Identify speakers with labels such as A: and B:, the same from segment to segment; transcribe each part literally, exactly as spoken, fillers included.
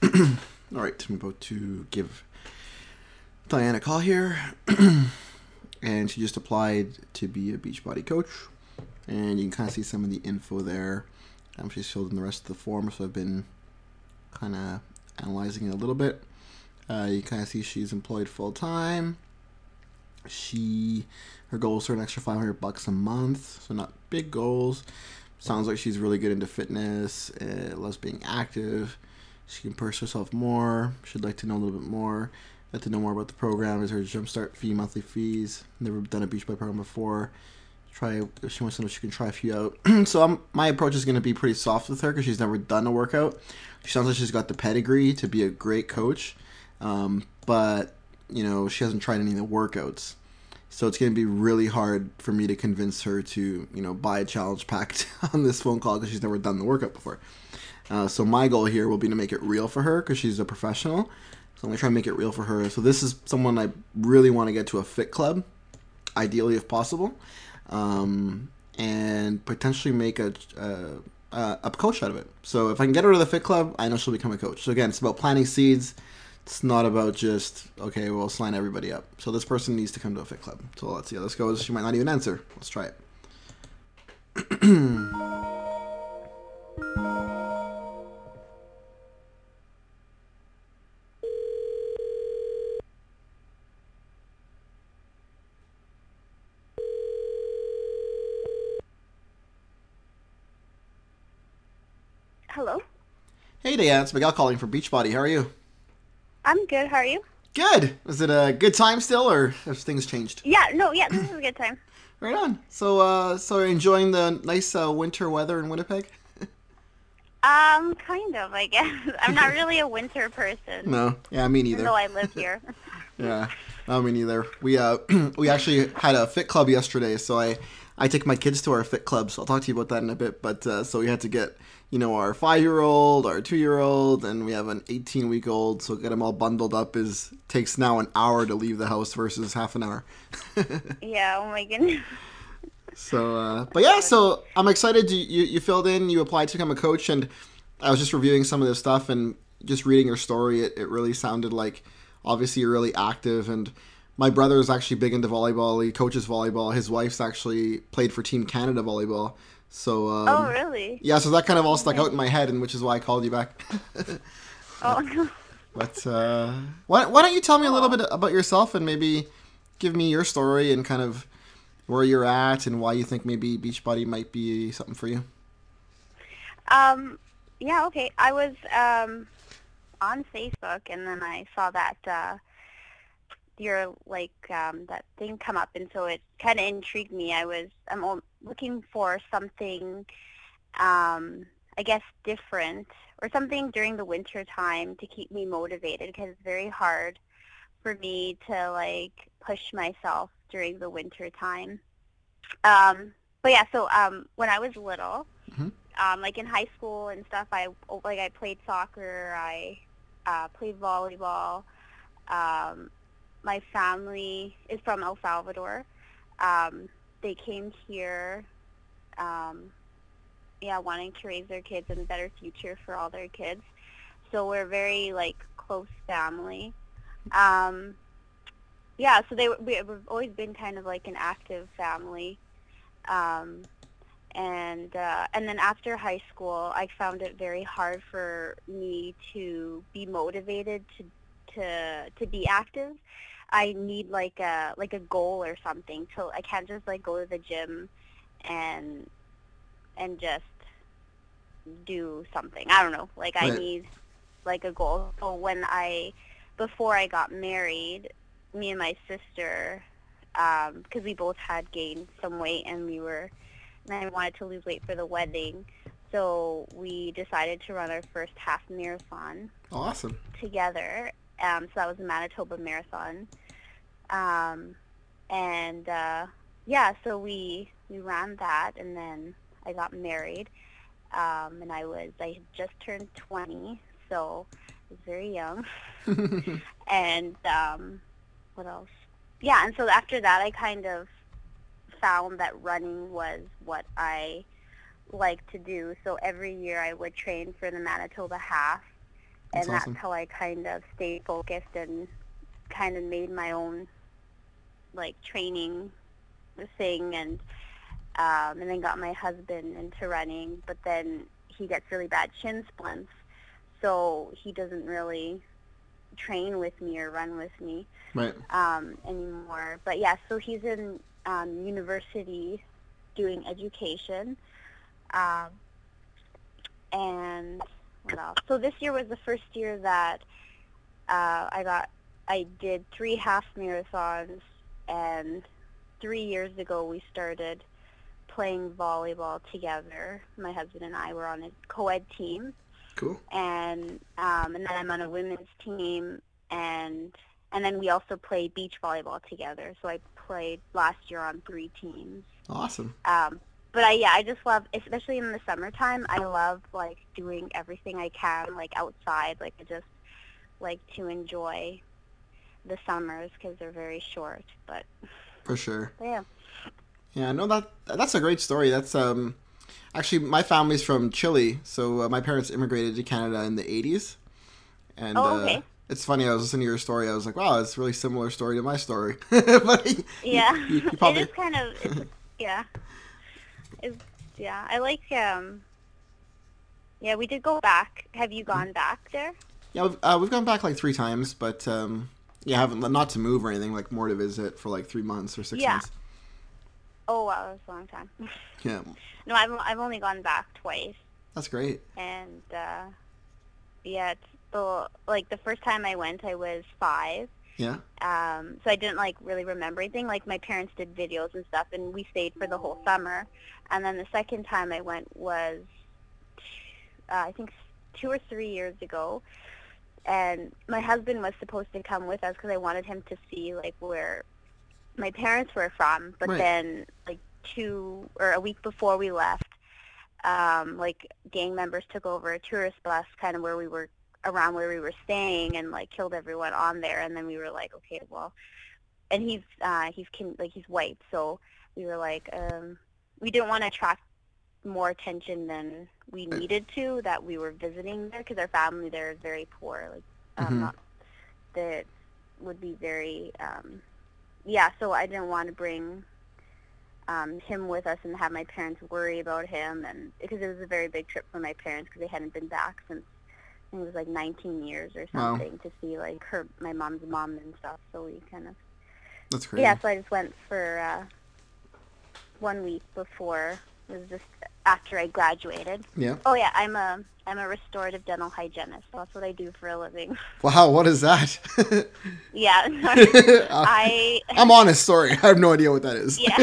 A: All right, I'm about to give Diana a call here, and she just applied to be a Beachbody coach, and you can kind of see some of the info there. Um, she's filled in the rest of the form, so I've been kind of analyzing it a little bit. Uh, you kind of see she's employed full time. She her goals are an extra five hundred bucks a month, so not big goals. Sounds like she's really good into fitness. Uh, loves being active. She can push herself more. She'd like to know a little bit more. Like to know more about the program. Is her jumpstart fee, monthly fees? Never done a Beachbody program before. Try if she wants to know, she can try a few out. so I'm, my approach is going to be pretty soft with her because she's never done a workout. She sounds like she's got the pedigree to be a great coach, um, but you know she hasn't tried any of the workouts. So it's going to be really hard for me to convince her to, you know, buy a challenge pack on this phone call because she's never done the workout before. Uh, so my goal here will be to make it real for her because she's a professional. So I'm going to try and make it real for her. So this is someone I really want to get to a fit club, ideally if possible, um, and potentially make a, a, a coach out of it. So if I can get her to the fit club, I know she'll become a coach. So again, it's about planting seeds. It's not about just, okay, we'll sign everybody up. So this person needs to come to a fit club. So let's see how this goes. She might not even answer. Let's try it.
B: Hello.
A: Hey, Diane. It's Miguel calling from Beachbody. How are you?
B: I'm good. How are you?
A: Good. Is it a good time still, or have things changed?
B: Yeah, no, yeah, this is a good time.
A: Right on. So, uh, so enjoying the nice uh, winter weather in Winnipeg?
B: Um, kind of, I guess. I'm not really a winter person,
A: No. Yeah, me
B: even
A: neither.
B: though I live here.
A: Yeah, not me neither. We uh, we actually had a fit club yesterday, so I I take my kids to our fit club. So I'll talk to you about that in a bit. But uh, so we had to get you know our five year old, our two year old, and we have an eighteen week old. So get them all bundled up is takes now an hour to leave the house versus half an hour.
B: Yeah, oh my goodness.
A: So, uh, but
B: That's
A: yeah,
B: funny.
A: so I'm excited. You, you you filled in, you applied to become a coach, and I was just reviewing some of this stuff and just reading your story. It, it really sounded like obviously you're really active. And my brother is actually big into volleyball. He coaches volleyball. His wife's actually played for Team Canada volleyball. So
B: Oh,
A: um,
B: really?
A: yeah, so that kind of all stuck out
B: Okay.
A: in my head, and which is why I called you back.
B: Oh,
A: but
B: no.
A: but uh, why why don't you tell me a little
B: Cool.
A: bit about yourself and maybe give me your story and kind of where you're at and why you think maybe Beachbody might be something for you.
B: Um, yeah, okay. I was um on Facebook, and then I saw that uh your like um that thing come up, and so it kind of intrigued me. I was I'm al- looking for something um, I guess different or something during the winter time to keep me motivated because it's very hard for me to like push myself during the winter time. Um, but yeah, so um, when I was little,
A: Hmm.
B: um, like in high school and stuff, I like I played soccer, I uh, played volleyball. Um, my family is from El Salvador. Um, they came here um, yeah, wanting to raise their kids in a better future for all their kids. So we're very like close family. Um, yeah, so they we, we've always been kind of like an active family. Um, and uh, and then after high school, I found it very hard for me to be motivated to to to be active. I need like a like a goal or something. So I can't just like go to the gym and and just do something. I don't know. Like I
A: Right.
B: need like a goal. So when I, before I got married, me and my sister, um, because we both had gained some weight and we were, and I wanted to lose weight for the wedding. So we decided to run our first half marathon
A: Awesome.
B: together. Um, so that was the Manitoba Marathon. Um, and uh, yeah, so we we ran that, and then I got married. Um, and I was I had just turned twenty, so I was very young. And um, what else? Yeah, and so after that, I kind of found that running was what I like to do. So every year I would train for the Manitoba Half,
A: That's
B: and that's
A: awesome.
B: how I kind of stayed focused and kind of made my own like training thing, and um, and then got my husband into running. But then he gets really bad shin splints, so he doesn't really train with me or run with me
A: Right.
B: um, anymore. But yeah, so he's in um, university doing education, um, and what else? So this year was the first year that uh, I got I did three half marathons, and three years ago we started playing volleyball together. My husband and I were on a co-ed team,
A: Cool.
B: and um, and then I'm on a women's team, and and then we also play beach volleyball together. So I played last year on three teams.
A: Awesome.
B: Um, but I yeah, I just love, especially in the summertime, I love like doing everything I can like outside. Like I just like to enjoy the summers because they're very short. But,
A: For sure.
B: but yeah.
A: Yeah, no, that that's a great story. That's um, actually my family's from Chile, so uh, my parents immigrated to Canada in the eighties, and
B: Oh,
A: uh,
B: okay.
A: it's funny. I was listening to your story. I was like, wow, it's a really similar story to my story. But you,
B: Yeah,
A: you, you
B: it
A: probably
B: is kind of. It's yeah. It's yeah. I like um. Yeah, we did go back. Have you gone back there?
A: yeah we've, uh, we've gone back like three times, but um, yeah, haven't not to move or anything. Like more to visit for like three months or six
B: Yeah.
A: months.
B: Oh wow, that's a long time.
A: Yeah,
B: No, I've I've only gone back twice,
A: that's great.
B: and uh, yeah, it's the like the first time I went, I was five.
A: Yeah.
B: Um, so I didn't like really remember anything. Like my parents did videos and stuff, and we stayed for the whole summer. And then the second time I went was, uh, I think, two or three years ago. And my husband was supposed to come with us because I wanted him to see like where my parents were from. But
A: Right.
B: then, like two or a week before we left, um, like gang members took over a tourist bus, kind of where we were around where we were staying, and like killed everyone on there. And then we were like, okay, well, and he's uh, he's can, like he's white, so we were like, um, we didn't want to attract more attention than we
A: Right.
B: needed to, that we were visiting there, because our family there is very poor, like um,
A: Mm-hmm.
B: not that would be very um, yeah. So I didn't want to bring um, him with us and have my parents worry about him, and because it was a very big trip for my parents because they hadn't been back since I think it was like nineteen years or
A: Wow.
B: something, to see like her, my mom's mom and stuff. So we kind of
A: That's great.
B: yeah. So I just went for uh, one week before. It was just after I graduated.
A: Yeah.
B: Oh yeah, I'm a I'm a restorative dental hygienist. So that's what I do for a living.
A: Wow. What is that?
B: Yeah,
A: Uh,
B: I
A: I'm honest. Sorry, I have no idea what that is.
B: yeah.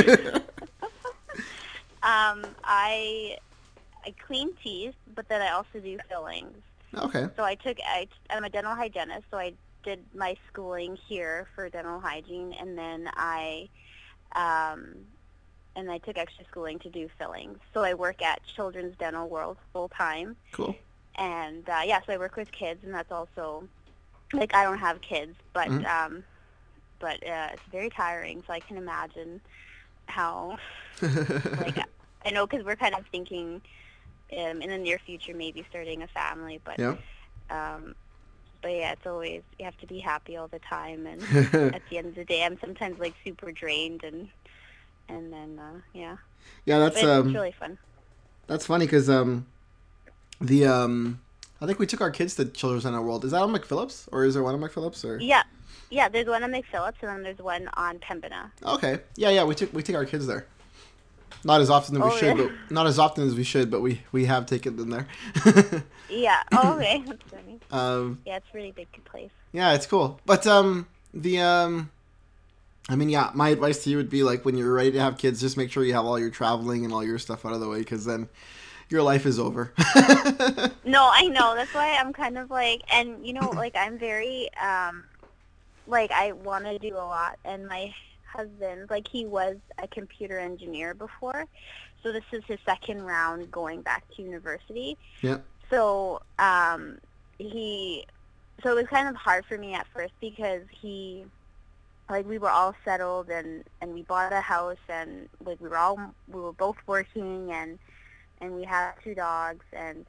B: um, I I clean teeth, but then I also do fillings.
A: Okay.
B: So I took I I'm a dental hygienist, so I did my schooling here for dental hygiene, and then I um, and I took extra schooling to do fillings. So I work at Children's Dental World full time,
A: Cool.
B: and uh, yeah, so I work with kids, and that's also like I don't have kids, but
A: Mhm.
B: um, but uh, it's very tiring. So I can imagine how like I know, because we're kind of thinking um, in the near future maybe starting a family, but
A: Yeah.
B: um, but yeah, it's always you have to be happy all the time, and at the end of the day, I'm sometimes like super drained, and and then uh, yeah,
A: Yeah,
B: but
A: that's
B: it's,
A: um,
B: it's really fun.
A: that's funny because um, the um, I think we took our kids to Children's Dental World. Is that on McPhillips, or is there one on McPhillips, or?
B: Yeah, yeah. There's one on McPhillips, and then there's one on Pembina.
A: Okay. Yeah, yeah. We took we take our kids there. Not as often as we
B: Oh,
A: should,
B: really?
A: but not as often as we should, but we we have taken them there.
B: Yeah. Oh, okay. That's funny.
A: um,
B: Yeah, it's a really big place.
A: yeah, it's cool. But um, the um, I mean, yeah, my advice to you would be like when you're ready to have kids, just make sure you have all your traveling and all your stuff out of the way, because then your life is over.
B: No, I know. That's why I'm kind of like, and you know, like I'm very, um, like I want to do a lot, and my husband, like he was a computer engineer before, so this is his second round going back to university.
A: Yeah.
B: So, um, he, so it was kind of hard for me at first because he, like we were all settled, and and we bought a house, and like we were all we were both working, and and we had two dogs, and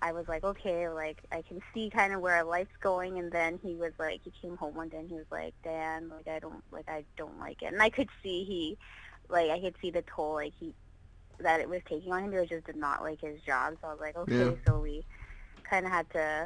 B: I was like, okay, like I can see kind of where life's going. And then he was like, he came home one day and he was like, Dan, like I don't, like I don't like it. And I could see he, like I could see the toll, like he, that it was taking on him. He just did not like his job. So I was like, okay,
A: Yeah.
B: so we kind of had to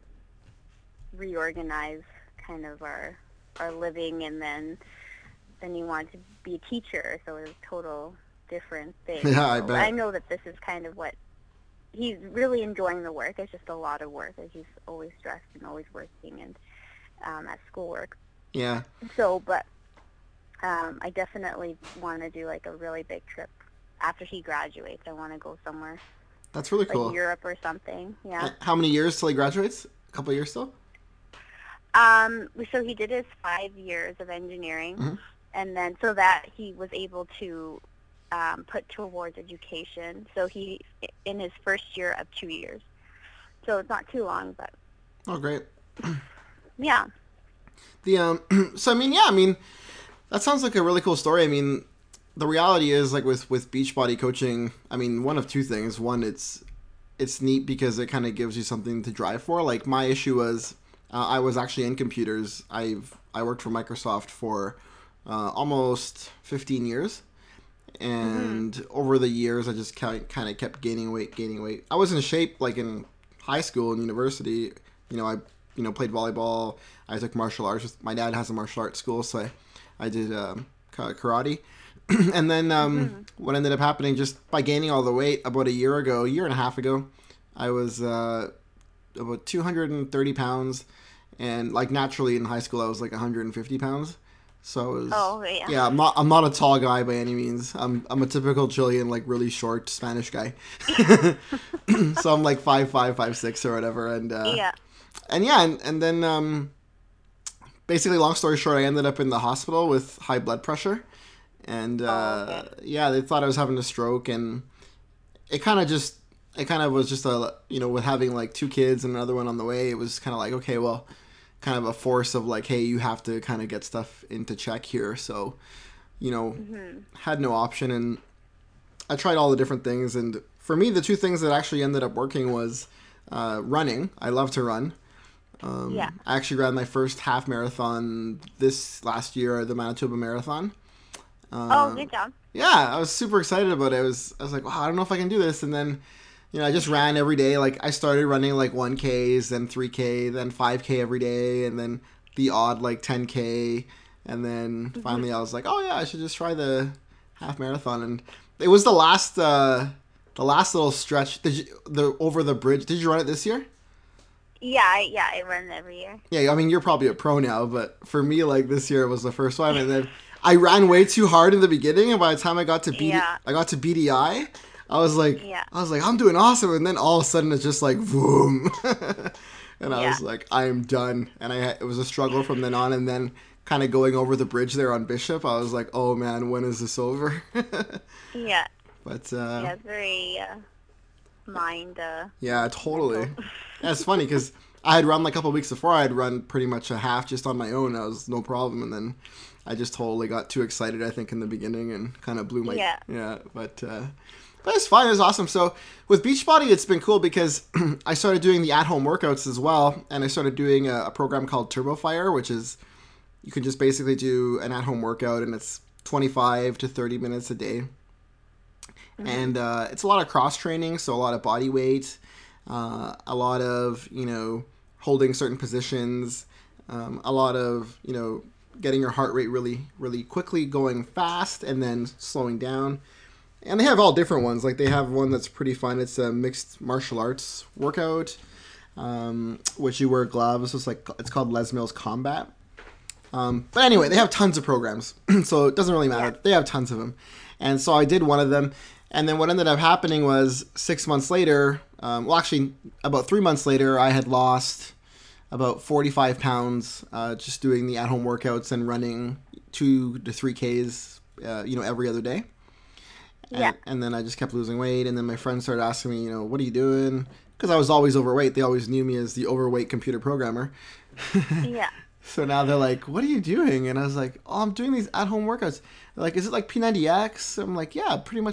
B: reorganize kind of our our living, and then then he wanted to be a teacher, so it was a total different thing.
A: Yeah, I
B: So
A: bet.
B: I know that this is kind of what he's really enjoying the work. It's just a lot of work. Like he's always stressed and always working and um, at schoolwork.
A: Yeah.
B: So, but um, I definitely want to do like a really big trip after he graduates. I want to go somewhere
A: That's really
B: like
A: cool.
B: Europe or something. Yeah.
A: How many years till he graduates? A couple years still?
B: Um, so he did his five years of engineering,
A: Mhm.
B: and then so that he was able to um, put towards education. So he in his first year of two years. So it's not too long, but
A: Oh, great.
B: yeah.
A: The um, so I mean, yeah, I mean, that sounds like a really cool story. I mean, the reality is like with with Beachbody coaching. I mean, one of two things. One, it's it's neat because it kind of gives you something to drive for. Like my issue was, uh, I was actually in computers. I've I worked for Microsoft for uh, almost fifteen years, and mm-hmm. over the years, I just kind of kept gaining weight, gaining weight. I was in shape like in high school and university. You know, I you know played volleyball. I took martial arts. My dad has a martial arts school, so I, I did um, karate. And then um, mm-hmm. what ended up happening, just by gaining all the weight about a year ago, a year and a half ago, I was uh, about two hundred thirty pounds, and like naturally in high school I was like one hundred fifty pounds. So I was,
B: oh yeah,
A: yeah, I'm not I'm not a tall guy by any means. I'm I'm a typical Chilean, like really short Spanish guy. So I'm like five five, five six or whatever, and uh,
B: yeah,
A: and yeah, and, and then um, basically, long story short, I ended up in the hospital with high blood pressure. And, uh,
B: oh, okay.
A: yeah, they thought I was having a stroke, and it kind of just, it kind of was just a, you know, with having like two kids and another one on the way, it was kind of like, okay, well, kind of a force of like, hey, you have to kind of get stuff into check here. So, you know, mm-hmm. had no option, and I tried all the different things. And for me, the two things that actually ended up working was uh, running. I love to run. Um,
B: yeah.
A: I actually ran my first half marathon this last year, the Manitoba Marathon.
B: Um, oh, good job.
A: Yeah, I was super excited about it. I was, I was like, wow, I don't know if I can do this. And then, you know, I just ran every day. Like, I started running like one Ks, then three K, then five K every day, and then the odd like ten K. And then mm-hmm. finally I was like, oh, yeah, I should just try the half marathon. And it was the last, uh, the last little stretch. Did you, the over the bridge. Did you run it this year?
B: Yeah, I, yeah, I run it every year.
A: Yeah, I mean, you're probably a pro now, but for me, like, this year was the first one. And then I ran way too hard in the beginning, and by the time I got to B D,
B: yeah.
A: I got to B D I, I was like,
B: yeah.
A: I was like, I'm doing awesome, and then all of a sudden it's just like, boom, and I
B: yeah.
A: was like, I am done, and I it was a struggle from then on, and then kind of going over the bridge there on Bishop, I was like, oh man, when is this over?
B: yeah.
A: But uh,
B: yeah, it's very uh, mind. Uh,
A: yeah, totally. Yeah, it's funny because I had run like a couple of weeks before. I had run pretty much a half just on my own. I was no problem, and then I just totally got too excited, I think, in the beginning and kind of blew my...
B: Yeah.
A: Yeah, but, uh, but it's fine. It was awesome. So with Beachbody, it's been cool because I started doing the at-home workouts as well, and I started doing a, a program called TurboFire, which is you can just basically do an at-home workout, and it's twenty-five to thirty minutes a day. Mm-hmm. And uh, it's a lot of cross-training, so a lot of body weight, uh, a lot of, you know, holding certain positions, um, a lot of, you know, getting your heart rate really, really quickly, going fast, and then slowing down. And they have all different ones. Like, they have one that's pretty fun. It's a mixed martial arts workout, um, which you wear gloves. It's like it's called Les Mills Combat. Um, but anyway, they have tons of programs, so it doesn't really matter. Yeah. They have tons of them. And so I did one of them. And then what ended up happening was six months later, um, well, actually, about three months later, I had lost about forty-five pounds uh, just doing the at-home workouts and running two to three Ks, uh, you know, every other day. And,
B: yeah.
A: And then I just kept losing weight. And then my friends started asking me, you know, what are you doing? Because I was always overweight. They always knew me as the overweight computer programmer.
B: Yeah.
A: So now they're like, what are you doing? And I was like, oh, I'm doing these at-home workouts. They're like, is it like P ninety X? I'm like, yeah, pretty much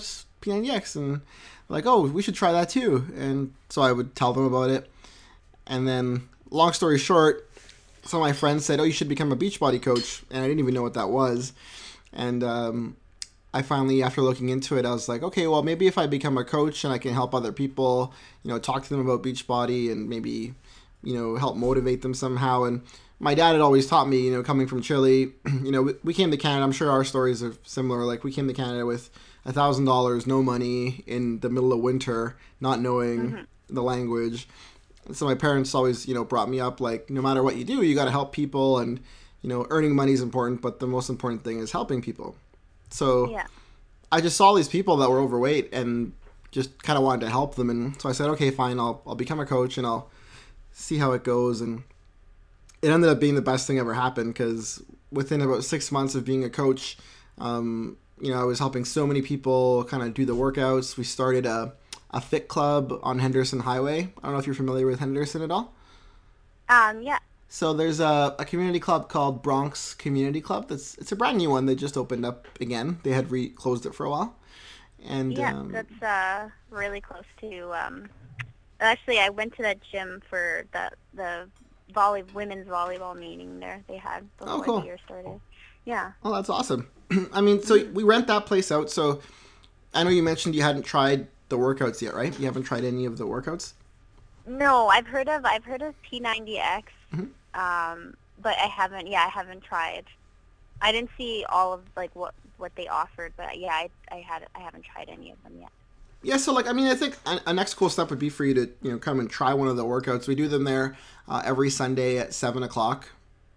A: P ninety X, and like, oh, we should try that too. And so I would tell them about it. And then, long story short, some of my friends said, oh, you should become a Beachbody coach. And I didn't even know what that was. And um, I finally, after looking into it, I was like, okay, well, maybe if I become a coach and I can help other people, you know, talk to them about Beachbody and maybe, you know, help motivate them somehow. And my dad had always taught me, you know, coming from Chile, you know, we, we came to Canada. I'm sure our stories are similar. Like, we came to Canada with a thousand dollars, no money, in the middle of winter, not knowing mm-hmm. the language. So my parents always, you know, brought me up like, no matter what you do, you got to help people, and, you know, earning money is important, but the most important thing is helping people. So
B: yeah.
A: I just saw these people that were overweight and just kind of wanted to help them. And so I said, okay, fine, I'll I'll become a coach and I'll see how it goes. And it ended up being the best thing ever happened, because within about six months of being a coach, um, you know, I was helping so many people kind of do the workouts. We started a, a fit club on Henderson Highway. I don't know if you're familiar with Henderson at all.
B: Um, yeah.
A: So there's a, a community club called Bronx Community Club. That's it's a brand new one. They just opened up again. They had re- closed it for a while. And
B: yeah,
A: um,
B: that's uh, really close to. Um, actually, I went to that gym for the the volley women's volleyball meeting there they had before
A: oh, cool.
B: the year started. Yeah.
A: Oh, that's awesome. I mean, so mm-hmm. we rent that place out. So I know you mentioned you hadn't tried the workouts yet, right? You haven't tried any of the workouts?
B: No, I've heard of I've heard of P ninety X,
A: mm-hmm.
B: um, but I haven't. Yeah, I haven't tried. I didn't see all of like what, what they offered, but yeah, I I had I haven't tried any of them yet.
A: Yeah, so like I mean, I think a, a next cool step would be for you to you know come and try one of the workouts. We do them there uh, every Sunday at seven o'clock.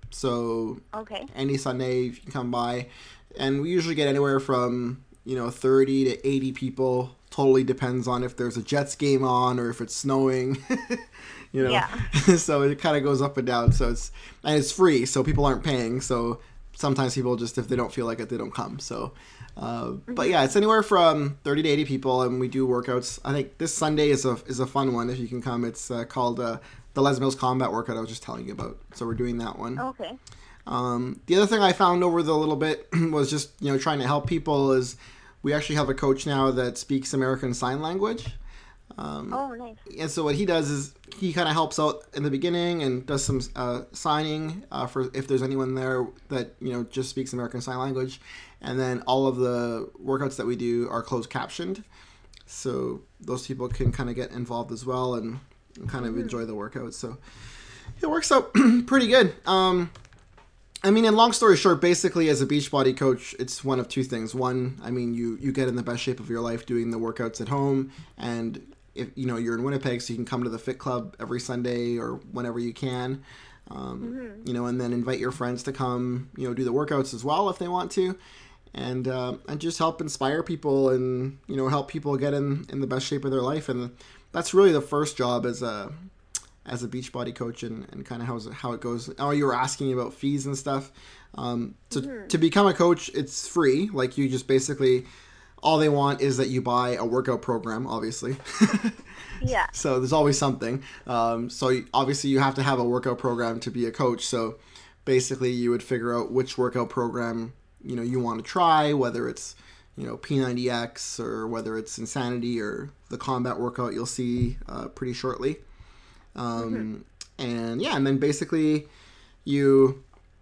A: So
B: okay.
A: any Sunday you can come by, and we usually get anywhere from you know thirty to eighty people. Totally depends on if there's a Jets game on or if it's snowing. you know,
B: yeah.
A: So it kind of goes up and down. So it's and it's free, so people aren't paying. So sometimes people just if they don't feel like it, they don't come. So, uh, mm-hmm. but yeah, it's anywhere from thirty to eighty people, and we do workouts. I think this Sunday is a is a fun one if you can come. It's uh, called uh, the Les Mills Combat Workout I was just telling you about. So we're doing that one.
B: Okay.
A: Um, the other thing I found over the little bit was just you know trying to help people is. We actually have a coach now that speaks American Sign Language. Um,
B: oh, nice.
A: And so what he does is he kind of helps out in the beginning and does some uh, signing uh, for if there's anyone there that you know just speaks American Sign Language. And then all of the workouts that we do are closed captioned. So those people can kind of get involved as well and, and kind of mm-hmm. enjoy the workouts. So it works out pretty good. Um, I mean, and long story short, basically as a Beachbody coach, it's one of two things. One, I mean, you, you get in the best shape of your life doing the workouts at home. And if you know you're in Winnipeg, so you can come to the Fit Club every Sunday or whenever you can. Um, mm-hmm. You know, and then invite your friends to come, you know, do the workouts as well if they want to. And uh, and just help inspire people and, you know, help people get in, in the best shape of their life. And that's really the first job as a as a Beachbody coach and, and kind of how, how it goes. Oh, you were asking about fees and stuff. Um, so mm-hmm. to become a coach, it's free. Like you just basically, all they want is that you buy a workout program, obviously.
B: yeah.
A: So there's always something. Um, so you, obviously you have to have a workout program to be a coach. So basically you would figure out which workout program, you know, you want to try, whether it's, you know, P ninety X or whether it's Insanity or the combat workout you'll see uh, pretty shortly. Um, mm-hmm. And yeah, and then basically you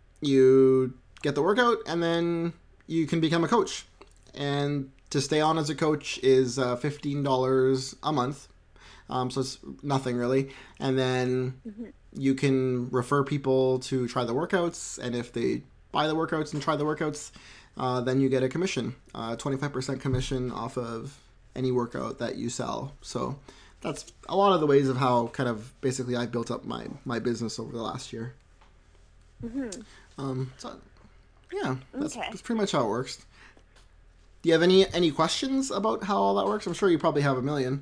A: you get the workout and then you can become a coach. And to stay on as a coach is uh, fifteen dollars a month. Um, so it's nothing really. And then mm-hmm. you can refer people to try the workouts. And if they buy the workouts and try the workouts, uh, then you get a commission, uh, twenty-five percent commission off of any workout that you sell. So that's a lot of the ways of how kind of basically I built up my, my business over the last year.
B: Mm-hmm.
A: Um, so yeah, that's,
B: okay.
A: that's pretty much how it works. Do you have any, any questions about how all that works? I'm sure you probably have a million.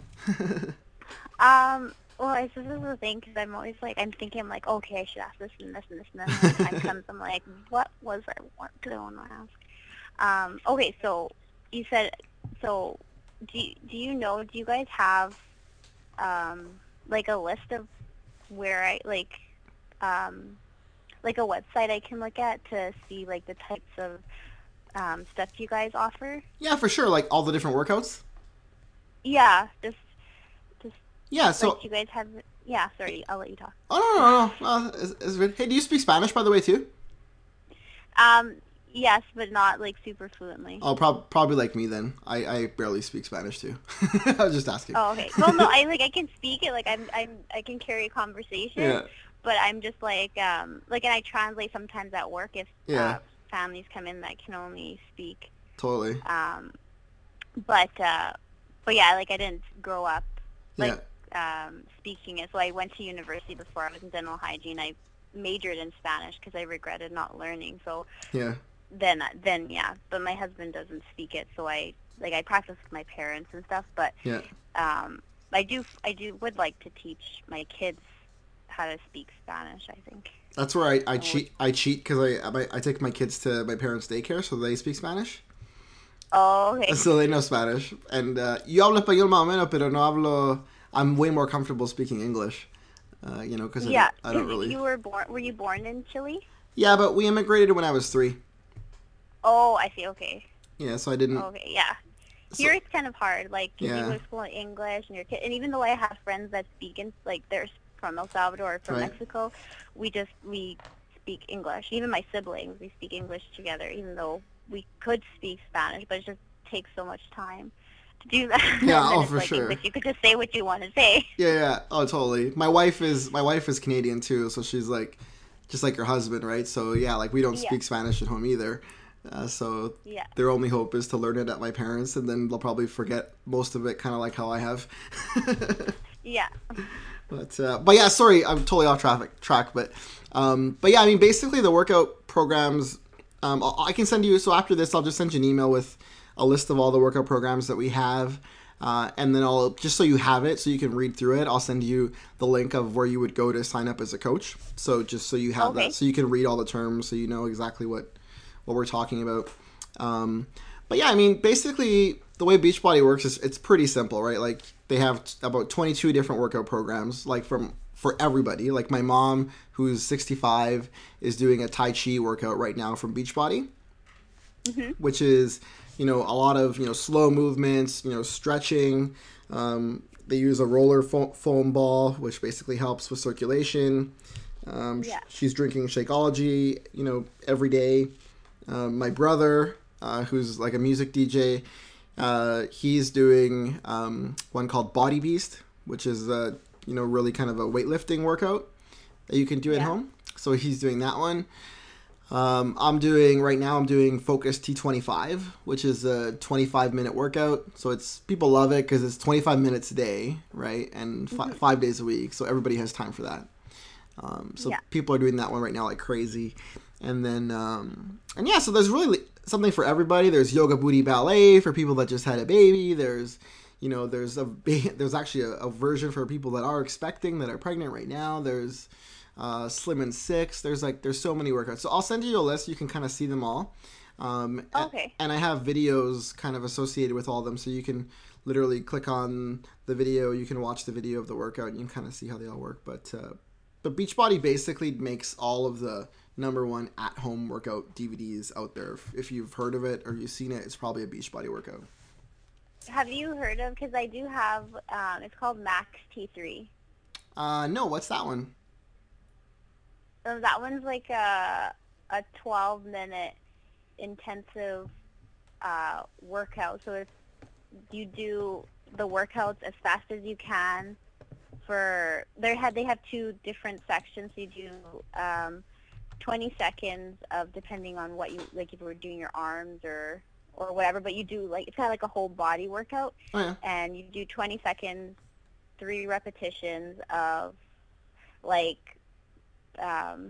B: um, well, I suppose this is the thing because I'm always like, I'm thinking, I'm like, okay, I should ask this and this and this and then when the time comes, I'm like, what was I, what did I want to ask? Um, okay, so you said, so do you, do you know, do you guys have um, like a list of where I, like, um, like a website I can look at to see like the types of um, stuff you guys offer?
A: Yeah, for sure. Like all the different workouts.
B: yeah, just just
A: Yeah.
B: like
A: So.
B: you guys have. Yeah, sorry, I'll let you talk.
A: Oh no no no. no. Uh, it's, it's good. Hey, do you speak Spanish by the way too?
B: Um, yes, but not like super fluently.
A: Oh, prob- probably like me then. I, I barely speak Spanish too. I was just asking.
B: Oh, okay. Well, no, I like I can speak it. Like I'm I'm I can carry a conversation,
A: Yeah.
B: but I'm just like um like and I translate sometimes at work if
A: Yeah.
B: uh families come in that can only speak
A: Totally.
B: um but uh but yeah, like I didn't grow up
A: Yeah.
B: like um speaking it. So I went to university before. I was in dental hygiene. I majored in Spanish because I regretted not learning. So
A: Yeah.
B: then then yeah, but my husband doesn't speak it, so I like I practice with my parents and stuff, but
A: Yeah.
B: um I do I do would like to teach my kids how to speak Spanish, I think.
A: That's where I, I
B: And would
A: cheat. I cheat because I, I I take my kids to my parents' daycare, so they speak Spanish.
B: Oh, okay.
A: So they know Spanish. And uh, yo hablo español más o menos, pero no hablo. I'm way more comfortable speaking English. Uh, you know, because I don't
B: Yeah,
A: I don't
B: cuz
A: really.
B: you were born were you born in Chile?
A: Yeah, but we immigrated when I was three.
B: Oh, I see. Okay.
A: Yeah, so I didn't.
B: Okay, yeah.
A: So
B: Here it's kind of hard, like, because you
A: yeah,
B: go to school in English and your kid, and even though I have friends that speak in, like, they're from El Salvador or from
A: right.
B: Mexico, we just, we speak English. Even my siblings, we speak English together, even though we could speak Spanish, but it just takes so much time to do that.
A: Yeah,
B: And then
A: oh
B: it's
A: for
B: like
A: sure.
B: English, you could just say what you want to say.
A: Yeah, yeah. Oh, totally. My wife is my wife is Canadian too, so she's like, just like your husband, right? So yeah, like we don't
B: Yeah,
A: speak Spanish at home either. Uh, so
B: yeah,
A: their only hope is to learn it at my parents, and then they'll probably forget most of it, kind of like how I have.
B: yeah.
A: But uh, but yeah, sorry, I'm totally off traffic track. But um, but yeah, I mean, basically the workout programs. Um, I can send you. So after this, I'll just send you an email with a list of all the workout programs that we have. Uh, and then I'll just so you have it, so you can read through it. I'll send you the link of where you would go to sign up as a coach. So just so you have that,
B: Okay,
A: so you can read all the terms, so you know exactly what what we're talking about. Um, but yeah, I mean, basically the way Beachbody works is it's pretty simple, right? Like they have t- about twenty-two different workout programs, like from for everybody. Like my mom, who's sixty-five, is doing a Tai Chi workout right now from Beachbody,
B: mhm,
A: which is you know a lot of you know slow movements, you know stretching. Um, they use a roller fo- foam ball, which basically helps with circulation. Um, sh-
B: yeah,
A: she's drinking Shakeology, you know, every day. Um, my brother, uh, who's like a music D J, uh, he's doing um, one called Body Beast, which is uh, you know really kind of a weightlifting workout that you can do at
B: yeah,
A: home. So he's doing that one. Um, I'm doing right now. I'm doing Focus T twenty-five, which is a twenty-five minute workout. So it's people love it because it's twenty-five minutes a day, right, and fi-
B: mhm,
A: five days a week. So everybody has time for that. Um, so
B: yeah.
A: people are doing that one right now like crazy. And then um, and yeah, so there's really something for everybody. There's yoga booty ballet for people that just had a baby. There's you know there's a there's actually a, a version for people that are expecting that are pregnant right now. There's uh, Slim and Six. There's like there's so many workouts. So I'll send you a list. You can kind of see them all. Um,
B: Okay,
A: and I have videos kind of associated with all of them, so you can literally click on the video. You can watch the video of the workout, and you can kind of see how they all work. But uh, but Beachbody basically makes all of the number one at-home workout D V Ds out there. If, if you've heard of it or you've seen it, it's probably a Beachbody workout.
B: have you heard of? Because I do have. Um, it's called Max T three.
A: Uh, no, what's that one?
B: So that one's like a a twelve minute intensive uh, workout. So it's you do the workouts as fast as you can. For they had they have two different sections. So you do um, twenty seconds of depending on what you like if you were doing your arms or or whatever. But you do like it's kind of like a whole body workout,
A: Oh yeah.
B: and you do twenty seconds, three repetitions of like um,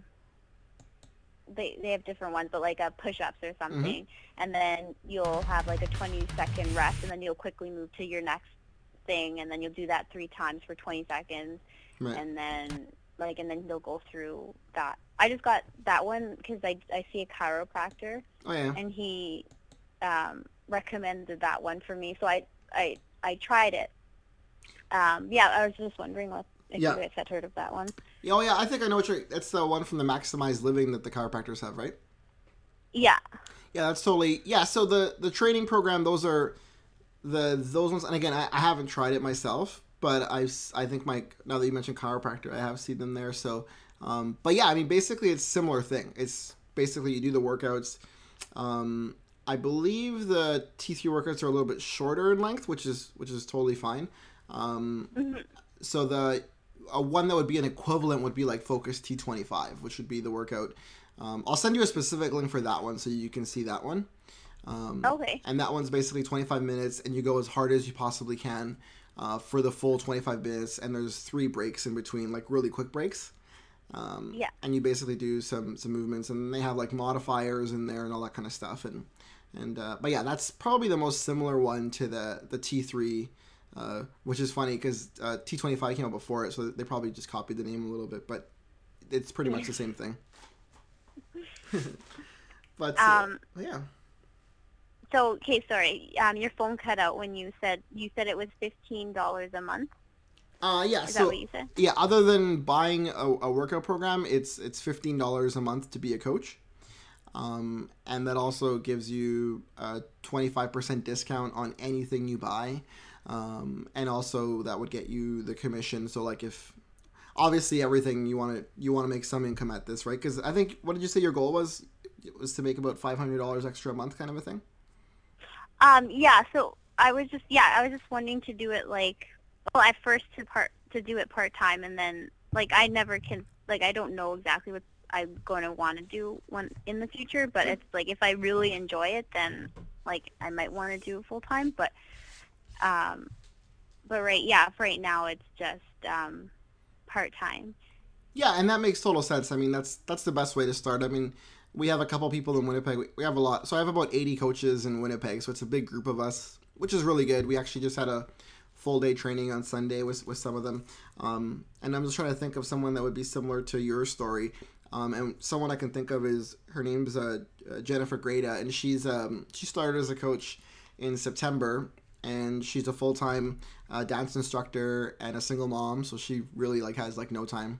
B: they they have different ones, but like a push-ups or
A: Mm-hmm.
B: something, and then you'll have like a twenty second rest, and then you'll quickly move to your next thing, and then you'll do that three times for twenty seconds,
A: Right.
B: and then like and then they'll go through that. I just got that one because I I see a chiropractor,
A: Oh yeah.
B: and he um, recommended that one for me, so I I I tried it. Um, yeah, I was just wondering what if you
A: Yeah.
B: guys had heard of that one.
A: Oh yeah. I think I know what you're. That's the one from the Maximized Living that the chiropractors have, right?
B: Yeah.
A: Yeah, that's totally. Yeah. So the the training program, those are the those ones, and again, I, I haven't tried it myself, but I I think my now that you mentioned chiropractor, I have seen them there. So, um, but yeah, I mean, basically, it's a similar thing. It's basically you do the workouts. Um, I believe the T three workouts are a little bit shorter in length, which is which is totally fine. Um,
B: Mm-hmm.
A: so the uh, one that would be an equivalent would be like Focus T twenty-five, which would be the workout. Um, I'll send you a specific link for that one so you can see that one. Um,
B: Okay.
A: and that one's basically twenty-five minutes, and you go as hard as you possibly can uh, for the full twenty-five minutes. And there's three breaks in between, like really quick breaks. Um,
B: Yeah.
A: And you basically do some some movements, and they have like modifiers in there and all that kind of stuff. And and uh, but yeah, that's probably the most similar one to the the T three. Uh, which is funny because uh, T twenty-five came out before it, so they probably just copied the name a little bit, but it's pretty much the same thing. but uh,
B: Um.
A: yeah.
B: So okay, sorry. Um, your phone cut out when you said you said it was fifteen dollars a month.
A: Uh, yeah.
B: Is
A: So
B: that what you said?
A: yeah, other than buying a, a workout program, it's it's fifteen dollars a month to be a coach, um, and that also gives you a twenty-five percent discount on anything you buy. Um, and also that would get you the commission. So like if obviously everything you want to you want to make some income at this, right? Because I think what did you say your goal was? It was to make about five hundred dollars extra a month, kind of a thing.
B: Um. Yeah. So I was just yeah I was just wanting to do it like well at first to part to do it part time and then like I never can like I don't know exactly what I'm going to want to do when in the future, but it's like if I really enjoy it, then like I might want to do it full time, but. Um, but right, yeah, for right now it's just um, part time.
A: Yeah, and that makes total sense. I mean, that's that's the best way to start. I mean, we have a couple people in Winnipeg. We- We have a lot. So I have about eighty coaches in Winnipeg. So it's a big group of us, which is really good. We actually just had a full day training on Sunday with with some of them. Um, and I'm just trying to think of someone that would be similar to your story. Um, and someone I can think of is her name's uh, uh, Jennifer Greda, and she's um, she started as a coach in September. And she's a full-time uh, dance instructor and a single mom, so she really like has like no time.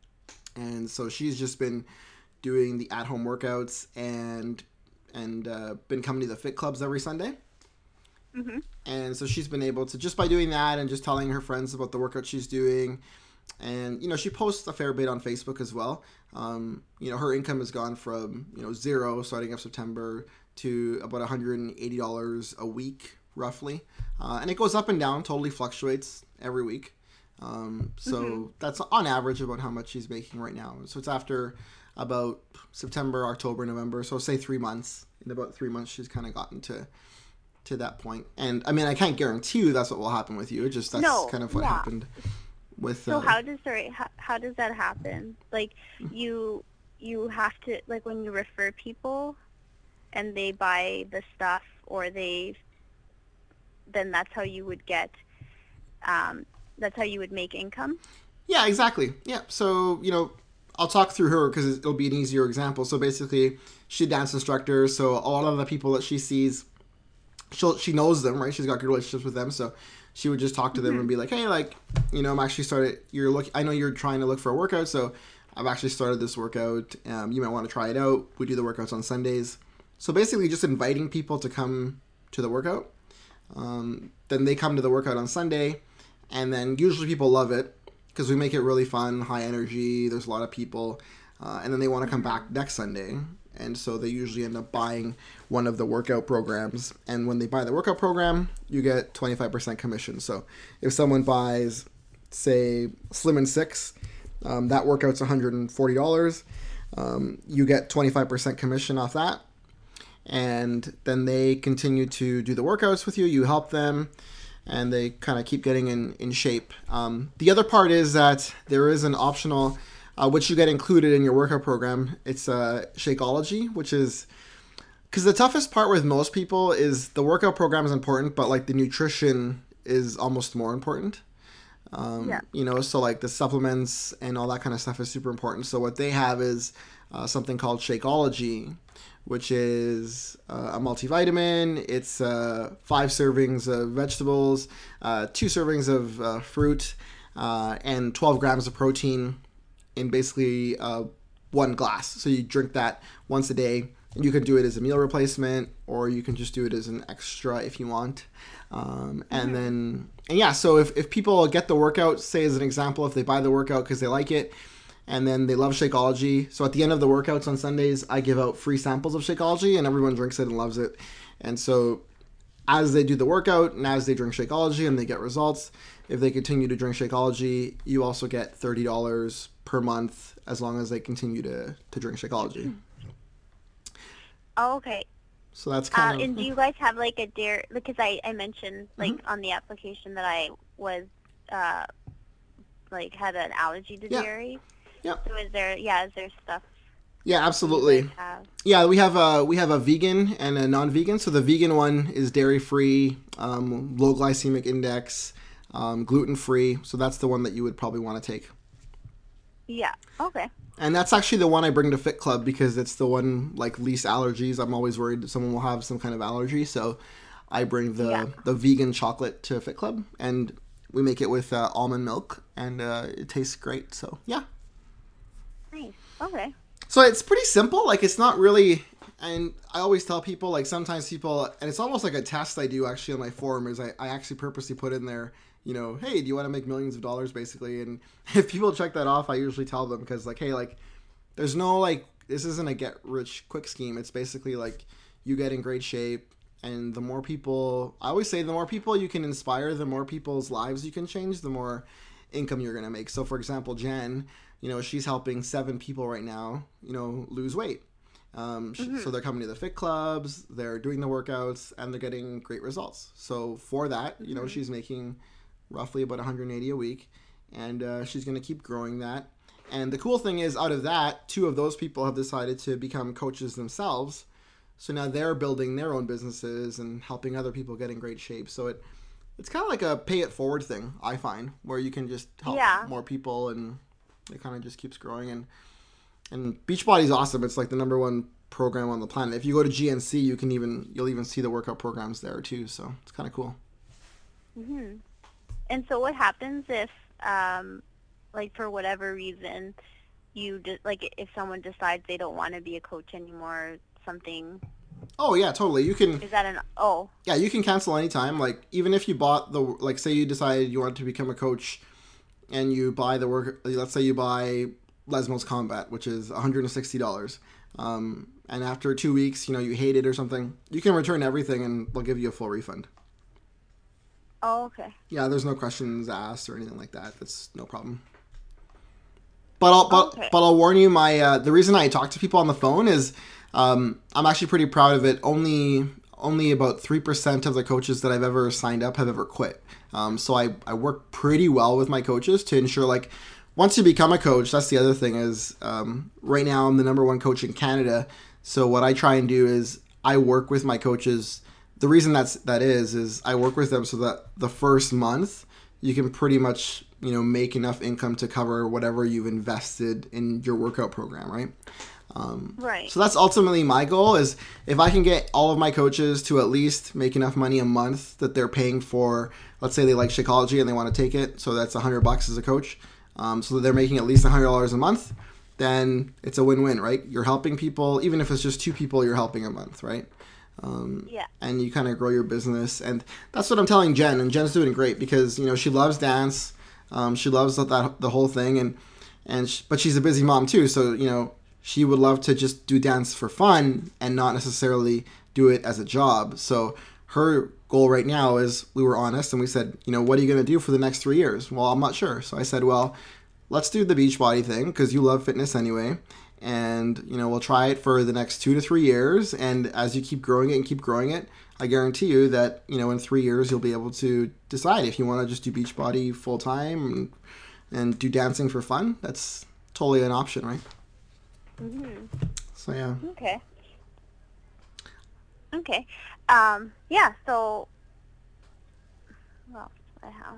A: And so she's just been doing the at-home workouts and and uh, been coming to the fit clubs every Sunday.
B: Mhm.
A: And so she's been able to just by doing that and just telling her friends about the workout she's doing. And you know she posts a fair bit on Facebook as well. Um, you know her income has gone from you know zero starting of September to about one hundred eighty dollars a week roughly, uh, and it goes up and down, totally fluctuates every week. Um, so mm-hmm. that's on average about how much she's making right now. So it's after about September, October, November. So say three months. In about three months, she's kind of gotten to to that point. And I mean, I can't guarantee you that's what will happen with you. It just that's
B: no,
A: kind of what
B: yeah.
A: happened with.
B: So
A: uh,
B: how does sorry how, how does that happen? Like you you have to like when you refer people, and they buy the stuff or they. Then that's how you would get, um, that's how you would make income?
A: Yeah, exactly. Yeah, so, you know, I'll talk through her because it'll be an easier example. So basically, she's a dance instructor, so a lot of the people that she sees, she'll, she knows them, right? She's got good relationships with them, so she would just talk to them mm-hmm. and be like, hey, like, you know, I'm actually started, you're look, I know you're trying to look for a workout, so I've actually started this workout. Um, you might want to try it out. We do the workouts on Sundays. So basically just inviting people to come to the workout. Um, then they come to the workout on Sunday, and then usually people love it because we make it really fun, high energy, there's a lot of people, uh, and then they want to come back next Sunday, and so they usually end up buying one of the workout programs, and when they buy the workout program, you get twenty-five percent commission. So if someone buys, say, Slim and Six, um, that workout's one hundred forty dollars, um, you get twenty-five percent commission off that. And then they continue to do the workouts with you. You help them, and they kind of keep getting in, in shape. Um, the other part is that there is an optional, uh, which you get included in your workout program. It's uh, Shakeology, which is, because the toughest part with most people is the workout program is important, but like the nutrition is almost more important. Um, yeah. You know, so like the supplements and all that kind of stuff is super important. So what they have is uh, something called Shakeology, which is uh, a multivitamin. It's uh, five servings of vegetables, uh, two servings of uh, fruit, uh, and twelve grams of protein in basically uh, one glass. So you drink that once a day. You could do it as a meal replacement, or you can just do it as an extra if you want. Um, and mm-hmm. then, and yeah, so if, if people get the workout, say as an example, if they buy the workout because they like it, and then they love Shakeology. So at the end of the workouts on Sundays, I give out free samples of Shakeology, and everyone drinks it and loves it. And so as they do the workout and as they drink Shakeology and they get results, if they continue to drink Shakeology, you also get thirty dollars per month as long as they continue to, to drink Shakeology.
B: Oh, okay.
A: So that's kind
B: uh,
A: of...
B: And do you guys have like a dairy, because I, I mentioned like
A: mm-hmm.
B: on the application that I was, uh, like had an allergy to
A: yeah.
B: dairy.
A: Yeah.
B: So is there, yeah, is there stuff?
A: Yeah, absolutely. Yeah, we have a we have a vegan and a non-vegan. So the vegan one is dairy-free, um, low glycemic index, um, gluten-free. So that's the one that you would probably want to take.
B: Yeah. Okay.
A: And that's actually the one I bring to Fit Club because it's the one like least allergies. I'm always worried that someone will have some kind of allergy, so I bring the
B: yeah.
A: the vegan chocolate to Fit Club, and we make it with uh, almond milk, and uh, it tastes great. So yeah.
B: Nice. Okay.
A: So it's pretty simple. Like, it's not really, and I always tell people, like, sometimes people, and it's almost like a test I do actually on my forum, is I, I actually purposely put in there, you know, hey, do you want to make millions of dollars, basically? And if people check that off, I usually tell them, because, like, hey, like, there's no, like, this isn't a get-rich-quick scheme. It's basically, like, you get in great shape, and the more people, I always say, the more people you can inspire, the more people's lives you can change, the more income you're going to make. So, for example, Jen, you know, she's helping seven people right now, you know, lose weight. Um, mm-hmm. So they're coming to the Fit Clubs, they're doing the workouts, and they're getting great results. So for that, you know, mm-hmm. she's making roughly about one hundred eighty a week, and uh, she's going to keep growing that. And the cool thing is, out of that, two of those people have decided to become coaches themselves. So now they're building their own businesses and helping other people get in great shape. So it it's kind of like a pay it forward thing, I find, where you can just help
B: yeah.
A: more people, and it kind of just keeps growing. And and Beachbody's awesome. It's like the number one program on the planet. If you go to G N C, you can even you'll even see the workout programs there too. So it's kind of cool.
B: Mm-hmm. And so what happens if, um, like for whatever reason, you just like if someone decides they don't want to be a coach anymore, something?
A: Oh yeah, totally. You can.
B: Is that an oh?
A: Yeah, you can cancel anytime. Like even if you bought the like, say you decided you wanted to become a coach, and you buy the work. Let's say you buy Lesmos Combat, which is one hundred sixty dollars. Um, and after two weeks, you know, you hate it or something, you can return everything and they'll give you a full refund.
B: Oh, okay.
A: Yeah, there's no questions asked or anything like that. That's no problem. But I'll but,
B: okay.
A: but I'll warn you, my uh, the reason I talk to people on the phone is um, I'm actually pretty proud of it. Only only about three percent of the coaches that I've ever signed up have ever quit. Um, so I, I work pretty well with my coaches to ensure, like, once you become a coach, that's the other thing is um, right now I'm the number one coach in Canada. So what I try and do is I work with my coaches. The reason that's that is is I work with them so that the first month you can pretty much, you know, make enough income to cover whatever you've invested in your workout program, right? Um,
B: right.
A: So that's ultimately my goal is if I can get all of my coaches to at least make enough money a month that they're paying for, let's say they like Shakeology and they want to take it, so that's a hundred bucks as a coach, um, so that they're making at least a hundred dollars a month, then it's a win-win, right? You're helping people, even if it's just two people, you're helping a month, right? Um,
B: yeah.
A: And you kind of grow your business, and that's what I'm telling Jen, and Jen's doing great because, you know, she loves dance, um, she loves that the whole thing, and and she, but she's a busy mom too, so you know. She would love to just do dance for fun and not necessarily do it as a job. So her goal right now is, we were honest and we said, you know, what are you going to do for the next three years? Well, I'm not sure. So I said, well, let's do the Beachbody thing because you love fitness anyway. And, you know, we'll try it for the next two to three years. And as you keep growing it and keep growing it, I guarantee you that, you know, in three years, you'll be able to decide if you want to just do Beachbody full time and, and do dancing for fun. That's totally an option, right?
B: Mm-hmm.
A: So yeah.
B: Okay. Okay. Um, yeah. So, well, I have.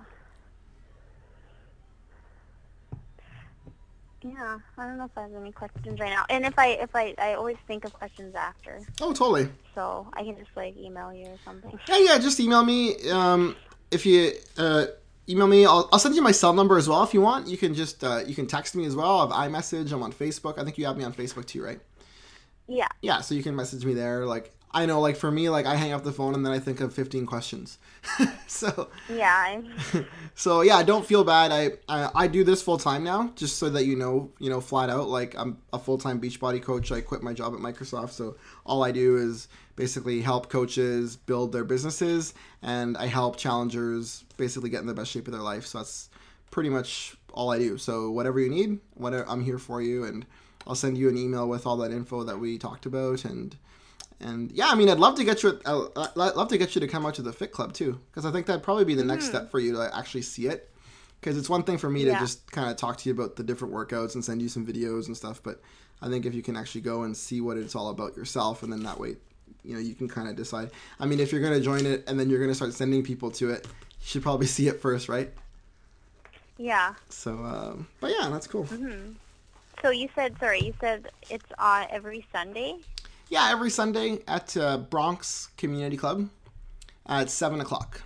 B: Yeah, I don't know if I have any questions right now. And if I, if I, I always think of questions after.
A: Oh, totally.
B: So I can just like email you or something.
A: Yeah, yeah. Just email me. Um, if you uh. Email me. I'll, I'll send you my cell number as well if you want. You can just uh, you can text me as well. I have iMessage. I'm on Facebook. I think you have me on Facebook too, right?
B: Yeah.
A: Yeah, so you can message me there. Like, I know, like, for me, like, I hang up the phone and then I think of fifteen questions. so,
B: Yeah. I'm,
A: so yeah, don't feel bad. I, I I do this full time now, just so that you know, you know, flat out. Like, I'm a full time Beachbody coach. I quit my job at Microsoft, so all I do is basically help coaches build their businesses, and I help challengers basically get in the best shape of their life. So that's pretty much all I do. So whatever you need, whatever, I'm here for you, and I'll send you an email with all that info that we talked about, and and yeah, I mean, I'd love to get you. Uh, I'd love to get you to come out to the Fit Club too, because I think that'd probably be the next
B: mm-hmm.
A: step for you to actually see it. Because it's one thing for me to
B: Yeah.
A: just kind of talk to you about the different workouts and send you some videos and stuff, but I think if you can actually go and see what it's all about yourself, and then that way, you know, you can kind of decide. I mean, if you're going to join it and then you're going to start sending people to it, you should probably see it first, right?
B: Yeah.
A: So, um, but yeah, that's cool.
B: Mm-hmm. So you said, sorry, you said it's on every Sunday?
A: Yeah, every Sunday at uh, Bronx Community Club at seven o'clock.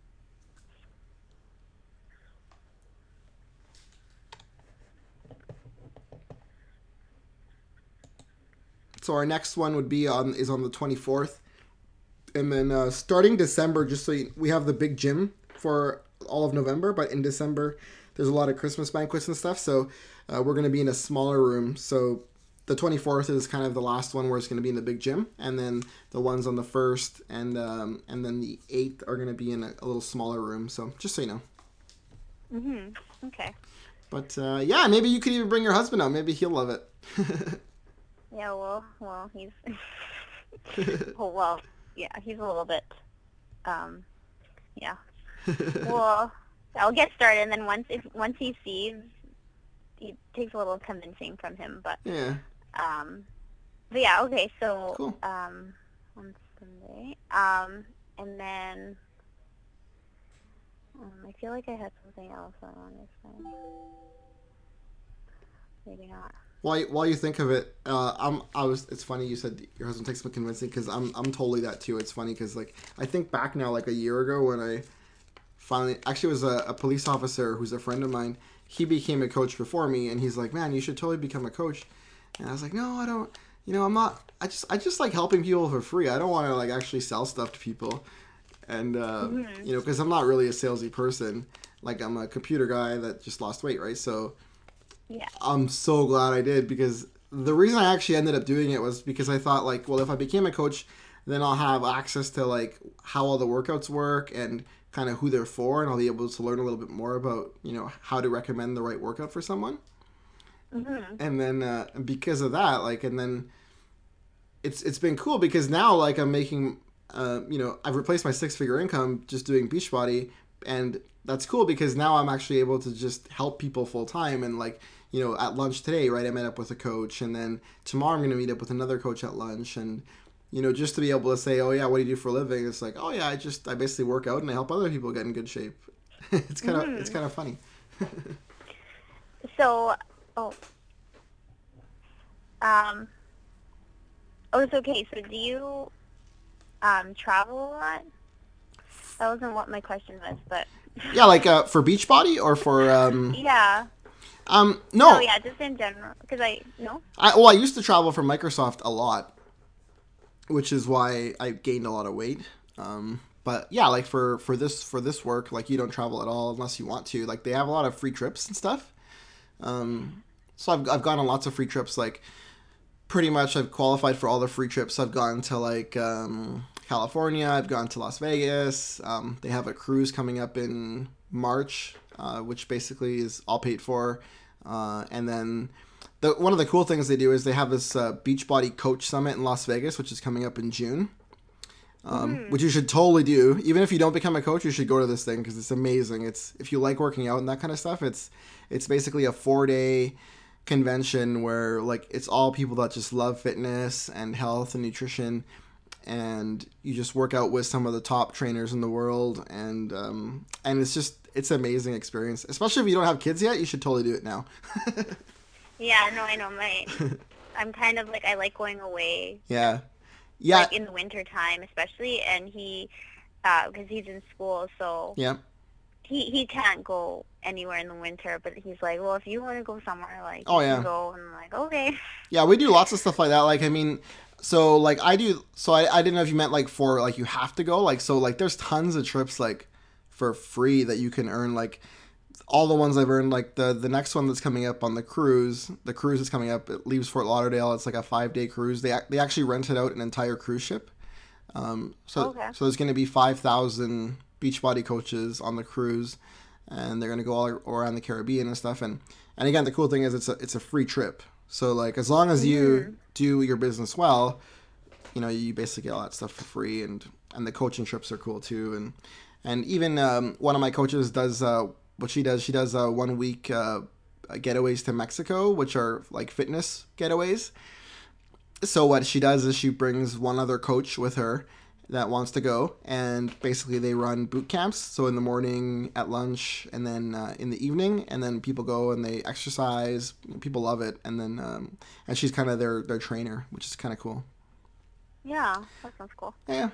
A: So our next one would be on is on the twenty-fourth. And then uh, starting December, just so you, we have the big gym for all of November, but in December there's a lot of Christmas banquets and stuff, so uh, we're going to be in a smaller room. So the twenty-fourth is kind of the last one where it's going to be in the big gym, and then the ones on the first and um, and then the eighth are going to be in a, a little smaller room. So just so you know.
B: Mm-hmm. Okay.
A: But uh, yeah, maybe you could even bring your husband out. Maybe he'll love it.
B: Yeah, well, well, he's, oh, well, yeah, he's a little bit, um, yeah. Well, I'll get started, and then once if once he sees, it takes a little convincing from him, but
A: Yeah.
B: um, but yeah, okay. So
A: Cool.
B: um, on Sunday, um, and then um, I feel like I had something else I wanted to say. Maybe not.
A: While you, while you think of it, uh, I'm I was. It's funny you said your husband takes some convincing, because I'm I'm totally that too. It's funny because like I think back now, like a year ago when I finally actually it was a, a police officer who's a friend of mine. He became a coach before me, and he's like, "Man, you should totally become a coach." And I was like, "No, I don't. You know, I'm not. I just I just like helping people for free. I don't want to like actually sell stuff to people." And uh,
B: Mm-hmm.
A: you know, because I'm not really a salesy person. Like I'm a computer guy that just lost weight, right? So.
B: Yeah.
A: I'm so glad I did, because the reason I actually ended up doing it was because I thought like, well, if I became a coach, then I'll have access to like how all the workouts work and kind of who they're for, and I'll be able to learn a little bit more about, you know, how to recommend the right workout for someone.
B: Mm-hmm.
A: And then uh, because of that, like, and then it's it's been cool because now like I'm making, uh, you know, I've replaced my six figure income just doing Beachbody, and that's cool because now I'm actually able to just help people full time. And like, you know, at lunch today, right, I met up with a coach, and then tomorrow I'm going to meet up with another coach at lunch, and you know, just to be able to say, oh yeah, what do you do for a living? It's like, oh yeah, I just I basically work out and I help other people get in good shape. it's kind of
B: Mm-hmm.
A: it's kind of funny.
B: So, oh, um, oh, it's okay. So, do you um travel a lot? That wasn't what my question was, but
A: Yeah, like uh, for Beachbody or for um
B: yeah.
A: um
B: No,
A: no,
B: yeah, just in general. Because I no.
A: I well I used to travel for Microsoft a lot, which is why I gained a lot of weight. Um, but yeah, like for for this for this work, like you don't travel at all unless you want to. Like they have a lot of free trips and stuff. Um, so I've I've gone on lots of free trips. Like pretty much, I've qualified for all the free trips. I've gone to like um, California. I've gone to Las Vegas. Um, they have a cruise coming up in March, uh, which basically is all paid for. Uh, and then the, one of the cool things they do is they have this uh, Beachbody Coach Summit in Las Vegas, which is coming up in June. Um,
B: Mm-hmm.
A: which you should totally do. Even if you don't become a coach, you should go to this thing because it's amazing. It's if you like working out and that kind of stuff, it's it's basically a four day convention where like it's all people that just love fitness and health and nutrition, and you just work out with some of the top trainers in the world, and um, and it's just it's an amazing experience. Especially if you don't have kids yet, you should totally do it now.
B: Yeah, no, I know. My, I'm kind of like I like going away,
A: yeah, yeah,
B: like in the winter time, especially, and he, uh, because he's in school, so
A: yeah.
B: he he can't go anywhere in the winter, but he's like, well, if you want to go somewhere, like
A: Oh
B: you can
A: yeah.
B: go, and I'm like, okay.
A: Yeah, we do lots of stuff like that. Like, I mean, so like I do. So I, I didn't know if you meant like for like you have to go. Like, so like there's tons of trips like for free that you can earn. Like all the ones I've earned. Like the the next one that's coming up on the cruise. The cruise is coming up. It leaves Fort Lauderdale. It's like a five day cruise. They ac- they actually rented out an entire cruise ship. Um, so
B: Okay.
A: so there's going to be five thousand Beachbody coaches on the cruise, and they're going to go all around the Caribbean and stuff. And and again, the cool thing is it's a it's a free trip. So like as long as you
B: Mhm.
A: do your business well, you know you basically get all that stuff for free. And and the coaching trips are cool too. And and even um, one of my coaches does uh, what she does. She does uh, one week uh, getaways to Mexico, which are like fitness getaways. So what she does is she brings one other coach with her that wants to go, and basically they run boot camps. So in the morning, at lunch, and then uh, in the evening, and then people go and they exercise. People love it, and then um, and she's kind of their their trainer, which is kind of cool.
B: Yeah, that sounds cool.
A: Yeah.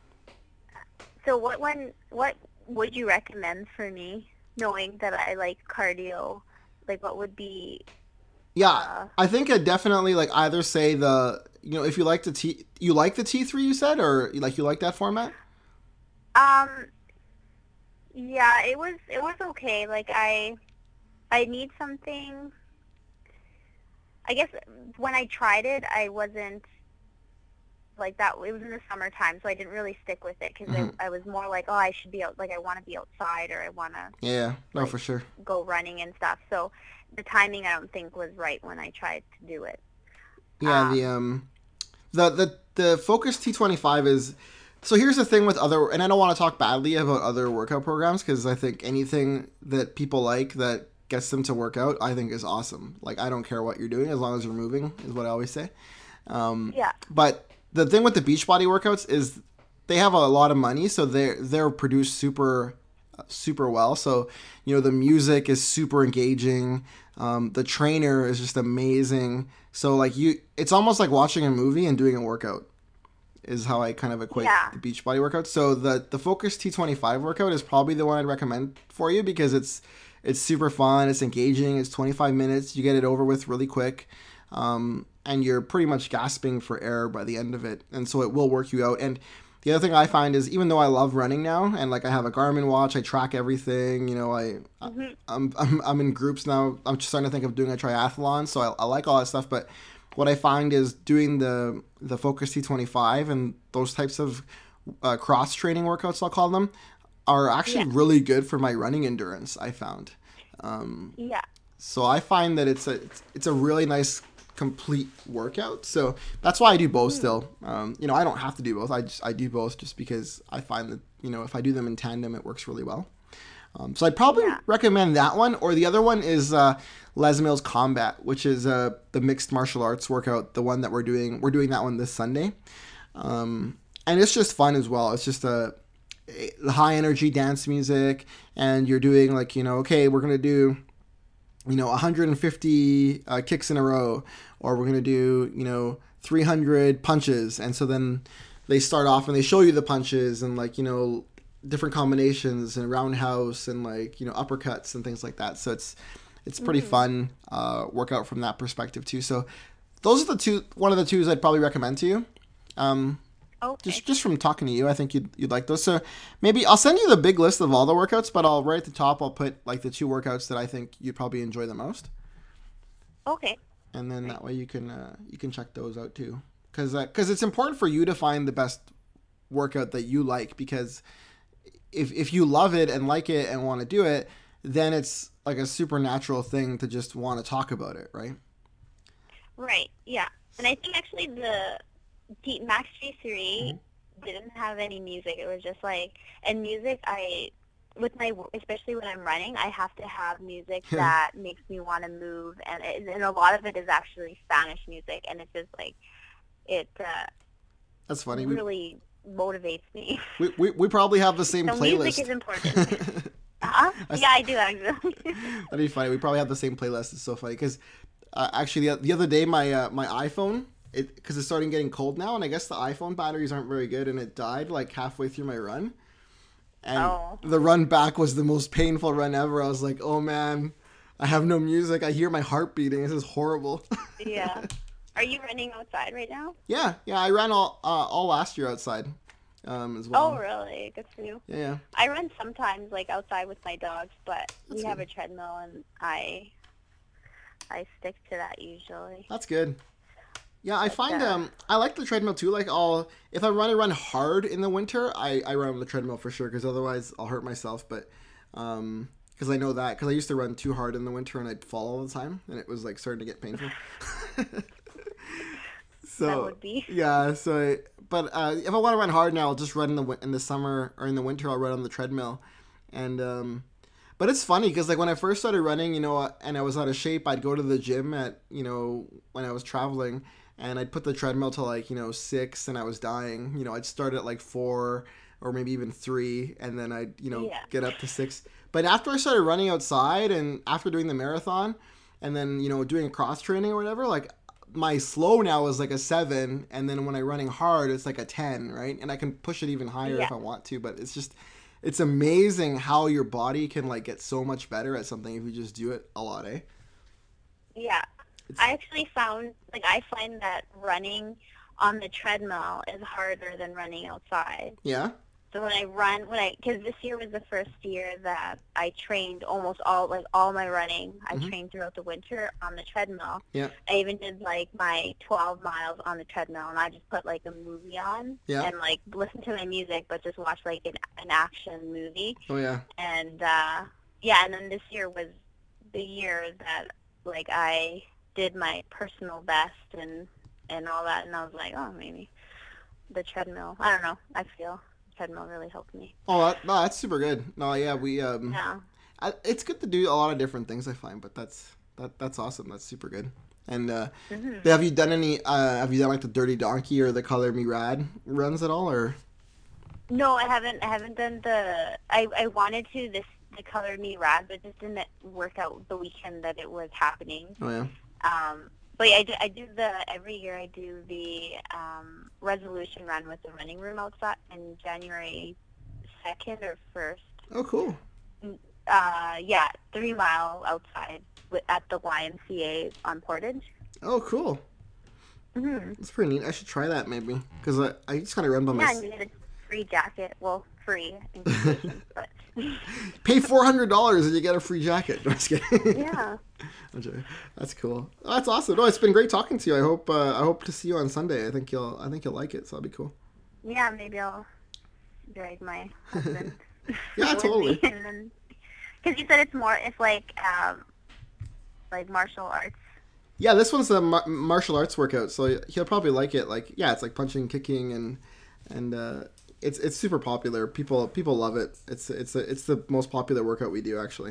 B: So what one what would you recommend for me, knowing that I like cardio? Like what would be
A: Yeah,
B: uh
A: I think I definitely like either say the you know if you like the T you like the T three you said or like you like that format.
B: um yeah, it was it was okay. Like I I need something. I guess when I tried it, I wasn't like that. It was in the summertime, so I didn't really stick with it because
A: Hmm.
B: I I was more like, oh, I should be out. Like I want to be outside, or I want to
A: Yeah, no,
B: like
A: for sure.
B: go running and stuff. So the timing I don't think was right when I tried to do it.
A: Yeah, the
B: Um,
A: um the the the Focus T twenty-five is so here's the thing with other and I don't want to talk badly about other workout programs because I think anything that people like that gets them to work out I think is awesome. Like I don't care what you're doing as long as you're moving is what I always say. Um,
B: yeah,
A: but the thing with the Beachbody workouts is they have a lot of money, so they're they're produced super super well. So you know the music is super engaging. Um, the trainer is just amazing. So like you, it's almost like watching a movie and doing a workout. Is how I kind of equate
B: yeah,
A: the Beachbody workout. So the the Focus T twenty-five workout is probably the one I'd recommend for you because it's it's super fun. It's engaging. It's twenty-five minutes. You get it over with really quick. Um, and you're pretty much gasping for air by the end of it, and so it will work you out. And the other thing I find is even though I love running now, and like I have a Garmin watch, I track everything. You know, I
B: hmm
A: I'm I'm, I'm in groups now. I'm just starting to think of doing a triathlon, so I, I like all that stuff. But what I find is doing the the Focus T twenty-five and those types of uh, cross training workouts, I'll call them, are actually
B: yeah,
A: really good for my running endurance. I found. Um,
B: yeah,
A: so I find that it's a it's, it's a really nice complete workout. So that's why I do both
B: hmm
A: still. Um, you know, I don't have to do both. I just I do both just because I find that you know if I do them in tandem, it works really well. Um, so I'd probably
B: yeah.
A: recommend that one, or the other one is uh, Les Mills Combat, which is uh, the mixed martial arts workout. The one that we're doing, we're doing that one this Sunday, um, and it's just fun as well. It's just a, a high energy dance music, and you're doing like you know, okay, we're gonna do you know one hundred fifty uh, kicks in a row, or we're gonna do you know three hundred punches, and so then they start off and they show you the punches and like you know different combinations and roundhouse and like you know uppercuts and things like that. So it's it's pretty
B: hmm
A: fun uh, workout from that perspective too. So those are the two one of the twos I'd probably recommend to you. Um,
B: Okay.
A: just just from talking to you, I think you'd you'd like those. So maybe I'll send you the big list of all the workouts, but I'll right at the top I'll put like the two workouts that I think you'd probably enjoy the most,
B: Okay.
A: and then
B: Great.
A: that way you can uh, you can check those out too, because because it's important for you to find the best workout that you like because if if you love it and like it and want to do it, then it's like a supernatural thing to just want to talk about it, right?
B: Right. Yeah. And I think actually the T- Max G three
A: Mhm.
B: didn't have any music. It was just like, and music, I, with my, wo- especially when I'm running, I have to have music
A: Yeah,
B: that makes me want to move. And, it, and a lot of it is actually Spanish music. And it's just like, it uh,
A: that's funny. We,
B: really motivates me.
A: we we we probably have the same
B: So music is
A: playlist.
B: important. Uh-huh.
A: I
B: Yeah,
A: s-
B: I do actually.
A: That'd be funny. We probably have the same playlist. It's so funny because uh, actually the, the other day my uh, my iPhone it because it's starting getting cold now and I guess the iPhone batteries aren't very good and it died like halfway through my run And
B: Oh.
A: the run back was the most painful run ever. I was like, oh man, I have no music. I hear my heart beating. This is horrible.
B: Yeah. Are you running outside right now?
A: Yeah, yeah. I ran all uh, all last year outside, um, as well.
B: Oh, really? Good for you.
A: Yeah, yeah.
B: I run sometimes, like outside with my dogs, but
A: That's
B: we have a
A: good.
B: treadmill, and I I stick to that usually.
A: That's good. Yeah, I
B: But
A: find
B: uh,
A: um I like the treadmill too. Like I'll if I run to run hard in the winter, I I run on the treadmill for sure because otherwise I'll hurt myself. But um because I know that because I used to run too hard in the winter and I'd fall all the time and it was like starting to get painful. So
B: that would be.
A: yeah, so I, but uh, if I want to run hard now, I'll just run in the win- in the summer or in the winter. I'll run on the treadmill, and um, but it's funny because like when I first started running, you know, and I was out of shape, I'd go to the gym at you know when I was traveling, and I'd put the treadmill to like you know six, and I was dying. You know, I'd start at like four or maybe even three, and then I'd you know
B: Yeah.
A: get up to six. But after I started running outside, and after doing the marathon, and then you know doing cross training or whatever, like my slow now is like a seven, and then when I'm running hard, it's like a ten, right? And I can push it even higher
B: Yeah.
A: if I want to, but it's just it's amazing how your body can like get so much better at something if you just do it a lot, eh?
B: Yeah.
A: It's,
B: I actually found, like, I find that running on the treadmill is harder than running outside.
A: yeah,
B: So when I run, when I, because this year was the first year that I trained almost all, like all my running, I
A: Mhm.
B: trained throughout the winter on the treadmill.
A: yeah,
B: I even did like my twelve miles on the treadmill, and I just put like a movie on
A: yeah,
B: and like listen to my music, but just watch like an, an action movie.
A: oh yeah,
B: And uh, yeah, and then this year was the year that like I did my personal best and and all that, and I was like, oh, maybe the treadmill. I don't know. I feel treadmill really helped me.
A: oh that, no, that's super good. No, yeah, we um,
B: Yeah.
A: I, it's good to do a lot of different things. I find, but that's that that's awesome. That's super good. And uh,
B: hmm
A: have you done any? Uh, have you done like the Dirty Donkey or the Color Me Rad runs at all, or?
B: No, I haven't. I haven't done the. I I wanted to this the Color Me Rad, but it just didn't work out the weekend that it was happening.
A: Oh yeah.
B: Um, but yeah, I do, I do the every year. I do the um, resolution run with the running room outside in January second or first.
A: Oh cool.
B: Uh, yeah, three mile outside with, at the Y M C A on Portage.
A: Oh cool.
B: Mm-hmm.
A: That's pretty neat. I should try that maybe because I, I just kind of run by
B: Yeah,
A: my
B: and you get a free jacket. Well, free in quotations, but
A: pay four hundred dollars and you get a free jacket. No, I'm just kidding.
B: yeah.
A: I'm joking. That's cool. Oh, that's awesome. No, it's been great talking to you. I hope uh, I hope to see you on Sunday. I think you'll I think you'll like it. So that'll be cool.
B: Yeah, maybe I'll drag my husband.
A: Yeah,
B: with
A: totally.
B: me, and then, because you said it's more, it's like, um, like martial arts.
A: Yeah, this one's a mar- martial arts workout, so he'll probably like it. Like, yeah, it's like punching, kicking, and and uh, it's it's super popular. People people love it. It's it's a, it's the most popular workout we do actually.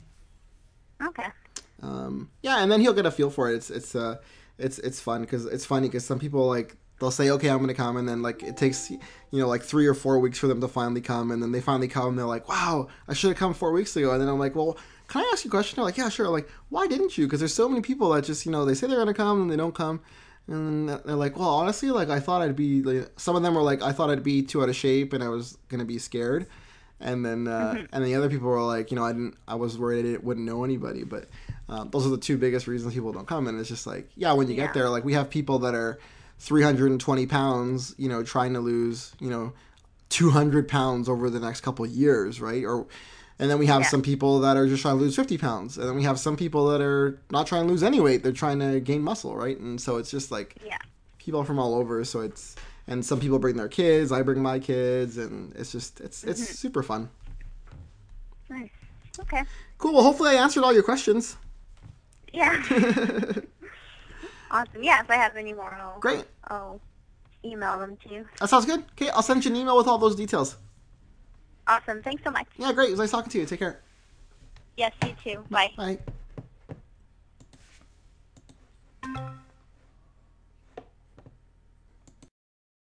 B: Okay.
A: Um, yeah, and then he'll get a feel for it. It's it's uh it's it's fun because it's funny because some people like they'll say okay I'm gonna come and then like it takes you know like three or four weeks for them to finally come and then they finally come and they're like wow I should have come four weeks ago and then I'm like well can I ask you a question? They're like yeah sure. Like why didn't you? Because there's so many people that just you know they say they're gonna come and they don't come and they're like well honestly like I thought I'd be like, some of them were like I thought I'd be too out of shape and I was gonna be scared. And then, uh,
B: Mhm.
A: and the other people were like, you know, I didn't, I was worried I didn't, wouldn't know anybody. But um, those are the two biggest reasons people don't come. And it's just like, yeah, when you
B: Yeah.
A: get there, like we have people that are three hundred twenty pounds, you know, trying to lose, you know, two hundred pounds over the next couple of years, right? Or, and then we have
B: Yeah.
A: some people that are just trying to lose fifty pounds, and then we have some people that are not trying to lose any weight; they're trying to gain muscle, right? And so it's just like
B: Yeah.
A: people from all over. So it's and some people bring their kids, I bring my kids, and it's just it's it's
B: Mhm.
A: super fun.
B: Nice. Okay.
A: Cool. Well, hopefully I answered all your questions.
B: Yeah. Awesome. Yeah, if I have any more, I'll,
A: Great.
B: I'll email them to you.
A: That sounds good. Okay, I'll send you an email with all those details.
B: Awesome. Thanks so much.
A: Yeah, great. It was nice talking to you. Take care.
B: Yes, you too. Bye.
A: Bye.